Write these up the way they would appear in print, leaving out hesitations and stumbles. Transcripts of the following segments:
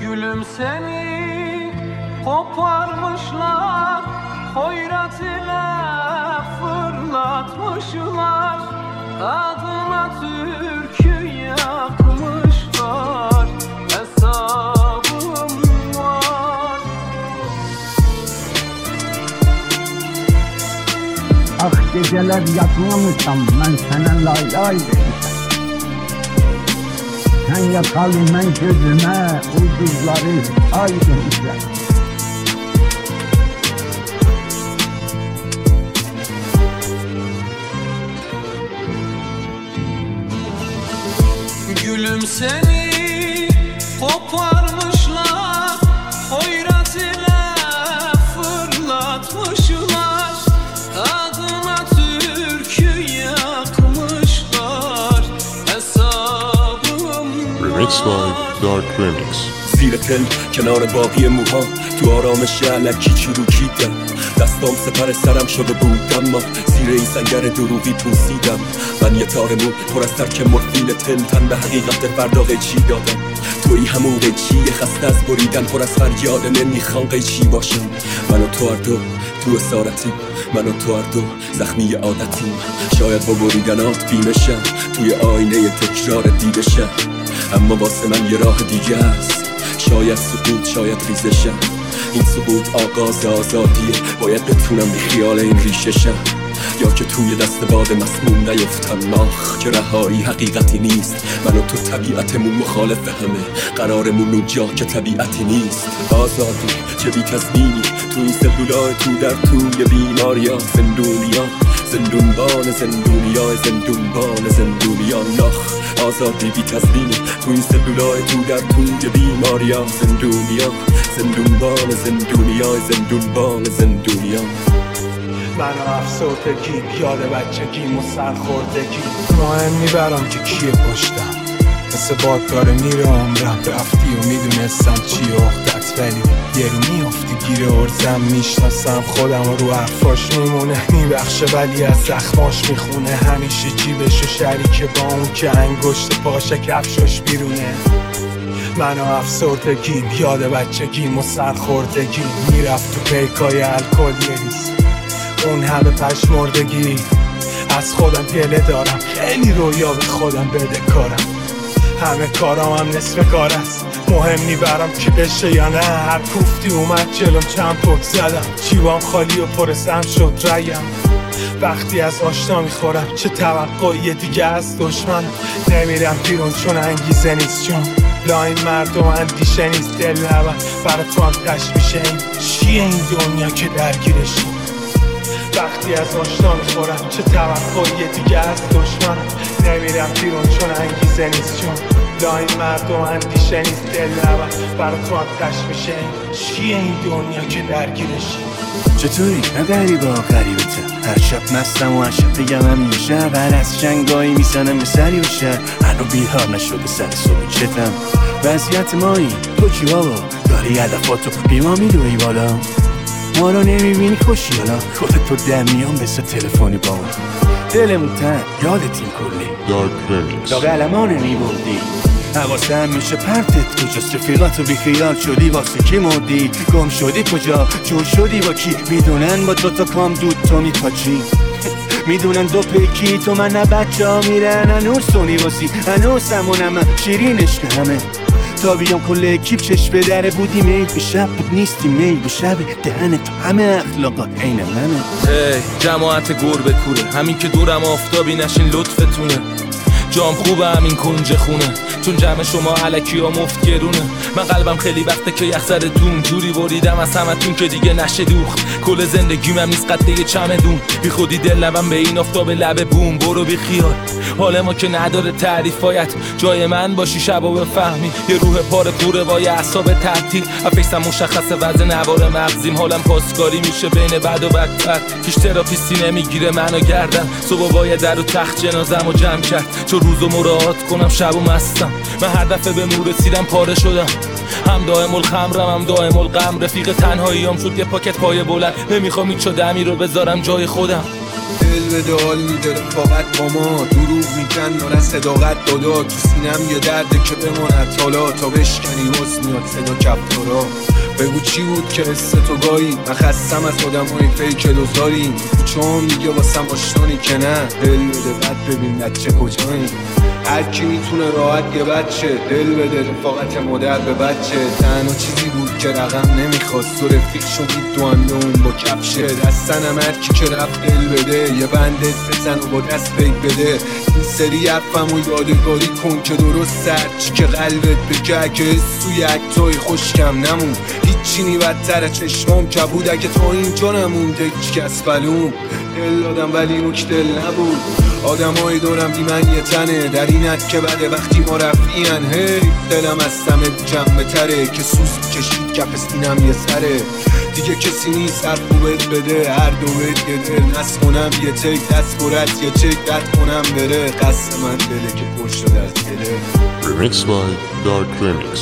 Gülüm seni koparmışlar, hoyrat ile fırlatmışlar, adına türkü yakmışlar, hesabım var. Ah geceler yatmamışam ben sana lay lay demişəm. Sen yakalım ben gözüme ulduzları ay demişəm. Gülüm seni koparmışlar, hoyrat ile fırlatmışlar, adına türkü yakmışlar, hesabım Remix by Dark Remix. زیر تل کنار باقی موها تو آرامش علکی چروکیدم، دستام سپر سرم شده بود اما زیر این سنگر دروغی پوسیدم. من یه تار مو پر از ترک مورفین تن تن به حقیقت فردا قیچی دادم. توی همون قیچی خسته از بریدن پر از فریاد نمیخوان قیچی باشم. من و تو هر دو تو اسارتیم، من و تو هر دو زخمی عادتیم. شاید با بریدنات بیمشم، توی آینه تکرار دیدشم، اما واسه من یه راه دیگه است. شاید سقوط، شاید ریزشم. این سقوط آغاز آزادیه، باید بتونم بی خیال این ریششم، یا که توی دست باد مسموم نیفتم. آخ که رهایی حقیقتی نیست. من و تو طبیعتمون مخالف همه، قرارمون اون جا که طبیعتی نیست. آزادی چه بی تضمینی تو این سلولای تو در توی بیماریا، زندونیا زندونبان زندونیا زندونبان زندونیا. نخ آزادی بی تضمینی تو این سلولای تو در توی بیماریا، زندونیا زندونبان زندونیا زندونبان زندونیا. من و افسردگی، یاد بچگیم و سرخوردگی، مهم میبرم که کیه پشتم، مثل باد داره میره عمرم. رفتی و میدونستم چیه اختت، ولی یه رو میافتی گیر ارزم. میشناسم خودم و رو حرفاش میمونه، میبخشه ولی از زخماش میخونه. همیشه جیبش و شریکه با اون که انگشت پاشه کفشاش بیرونه. من و افسردگیم، یاد بچگیم و سرخوردگی، میرفت تو پیکای الکل یه ریز، اون همه پشمردگی. از خودم گله دارم، خیلی رویا به خودم بده کارم. همه کارام هم نصف کار است، مهم نیبرم که بشه یا نه. هر کوفتی اومد جلوم چند پک زدم، جیبام خالی و پرسم شد ریم. وقتی از آشنا میخورم چه توقعی دیگه از دشمنم. نمیرم بیرون چون انگیزه نیست، چون لاین مردم اندیشه نیست. دل نبر برای تو هم تشمیشه، این چیه این دنیا که درگیرشی. وقتی از آشنا میخورم چه توقعی دیگه از دشمنم. نمیرم بیرون چون انگیزه نیست، چون لاین مردم اندیشه نیست. دل نبر برای تو هم تشمیشه، این چیه این دنیا که درگیرشی. چطوری؟ نه غریبا غریبتم، هر شب مستم و هر شب بگم همیشه. هر از جنگایی میزنم به سری و شهر، هنو بیهار نشده سر صبح چتم. وضعیت مایی تو چی بابا؟ داری هدفاتو بیما میدوی بالا، ما رو نمیبینی کشی حالا. خودتو در میان بسه تلفنی با اون دلمون تن یادت این کلی Dark Remix. تا قلمان میبردی حواسه هم میشه پرتت کجاست. رفیقاتو بیخیال شدی واسه کی مردی؟ گم شدی کجا؟ جور شدی با کی؟ میدونن با دوتا کام دود تو میپاچی، میدونن دو پیکی تو من نه بچه ها میرن. هنوز تو نیواسی هنوز همونم شیرینش که همه. تا بیام کل اکیب چشم به دره بودی، میل به شب بود نیستی میل به شب. دهن تو همه اخلاقات عین منه. ای جماعت گربه کوره، همین که دورم آفتابی نشین لطفتونه. جام خوبه همین کنج خونه، چون جمع شما علکی ها مفت گرونه. من قلبم خیلی وقته که یخزرتون جوری بریدم از همتون که دیگه نشه دوخت. کل زندگیم هم نیست قد یه چمدون، بی خودی دل لبم به این آفتاب لبه بوم. برو بی خیال، حال ما که نداره تعریف، باید جای من باشی شبا بفهمی. یه روح پاره کوره با یه اعصاب تعطیل، افیسم مشخصه وزن نوار مغزیم. حالم پاسکاری میشه بین بد و بدتر، هیچ تراپیستی نمیگیره منو گردن. صبح باید در و تخت جنازم و جمع کرد، چون روزو مراعات کنم شبو مستم. من هر دفعه به نور رسیدم پاره شدم، هم دائم الخمرم هم دائم الغم. رفیق تنهاییام شد یه پاکت پای بلند، نمیخوام هیچ دمی رو بذارم جای خودم. دل بده حال میده رفاقت با ما، دروغ میگن ناره صداقت دادا، تو سینم یه درده که بماند حالا تا بشکنی حس میاد صدا کفتارا. بگو چی بود که حس تو گاهی، من خستم از آدمای فیک دوزاری، چون میگه واسم آشنانی که نه، دل بده بعد ببین بچه کجایی. هر کی میتونه راحت یه بچه دل بده رفاقت مادر به بچه، تنها چیزی بود که رقم نمیخواست، تو رفیق شدید تو هم اون با کفشه، دستنم هر کی که رفت دل بده، یه بندت بزن و با دست پیک بده، این سری حرفم و یادگاری کن که درست سرچی که قلبت بگه، که سوی اکتای خوشکم نمون، هیچی نی بدتر چشمام کبود، اگه تو اینجا نمونده هیچ کس بلوم، دل دادم ولی نوک دل نبود، آدمای دورم بی من یه تنه، در اینت که بده وقتی ما رفیان، هی دلم از سمه جمع تره، که سوز کشید کف سینم یه سره، دیگه کسی نیست هر خوبت بده، هر دو بهت یه دل نست کنم یه تک، دست برد یه چک رد کنم بره، قصد من دله که پر شده از دله. Remixed by Dark Remix.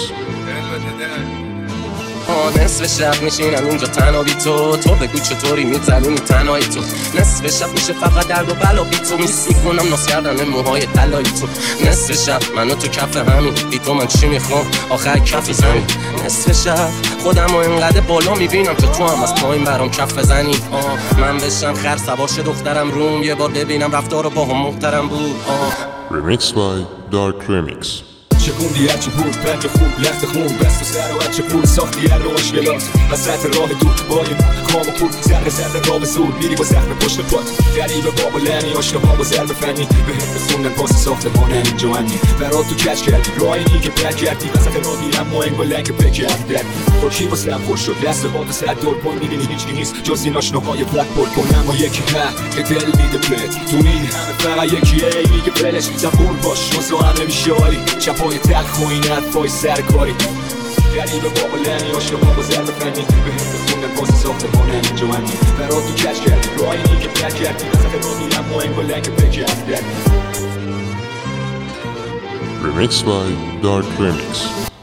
نصف شب میشینم اینجا تنها بی تو بگو چطوری میترونی تنهایی تو، نصف شب میشه فقط درد و بلا بی تو، میس میکنم ناس کردن موهای طلایی تو، نصف شب منو تو کف همین بی تو من چی میخوام آخر کفی زمین، نصف شب خودم و اینقدر بالا میبینم که تو هم از پایین برام کف بزنی، من بشم خر سوار شه دخترم روم، یه بار ببینم رفتار با هم محترم بود. Remixed by Dark Remix. چکوندی هرچی بود بند خوب لخت خون بست و سر و هرچه پول ساختی هر رو مشکلات، وسط راه دور با این کام و پول زرد راه زور میری با زخم پشت پات، غریبه باب و لعنی آشنا ها با ضرب فنی به هم رسوندن پاس ساختمان اینجا هنی برات تو کچ کردی راهی که بد کردی، وسط راه میرم ما انگار لنگ بکردی دردی خوشی واسم خوش شد لحظه ها به صد دور پل میبینی هیچکی نیست جز این آشناهای بلک بول کنم و یکی که دل میده بلد تو این همه فقط یکیه میگه بلش زبور باش واسه همه میشه عالی چپای تلخ و این حرفای سرکاری، غریبه باب و لعنی آشنا ها با ضرب فنی به هم رسوندن پاس ساختمان اینجا هنی برات تو کچ کردی راهی که بد کردی، وسط راه میرم ما انگار لنگ بکردی. Remixed by Dark Remix.